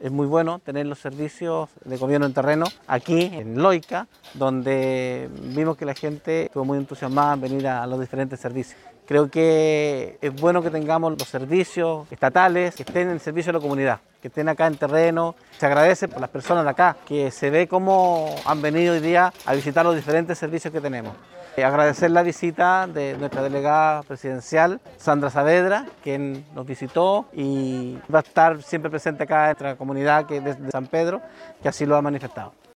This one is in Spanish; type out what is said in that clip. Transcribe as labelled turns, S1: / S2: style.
S1: Es muy bueno tener los servicios de gobierno en terreno aquí en Loica, donde vimos que la gente estuvo muy entusiasmada en venir a los diferentes servicios. Creo que es bueno que tengamos los servicios estatales que estén en servicio a la comunidad, que estén acá en terreno. Se agradece por las personas de acá, que se ve cómo han venido hoy día a visitar los diferentes servicios que tenemos. Agradecer la visita de nuestra delegada presidencial, Sandra Saavedra, quien nos visitó y va a estar siempre presente acá en nuestra comunidad que es de San Pedro, que así lo ha manifestado.